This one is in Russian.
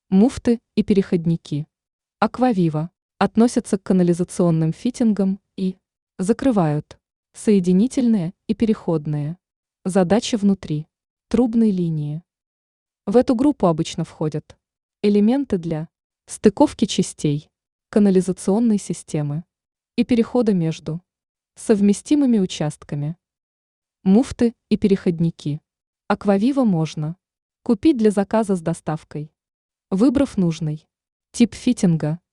Муфты и переходники. Аквавива относятся к канализационным фитингам и закрывают соединительные и переходные. Задача внутри трубной линии. В эту группу обычно входят элементы для стыковки частей канализационной системы и перехода между совместимыми участками. Муфты и переходники. Аквавива можно купить для заказа с доставкой, выбрав нужный тип фитинга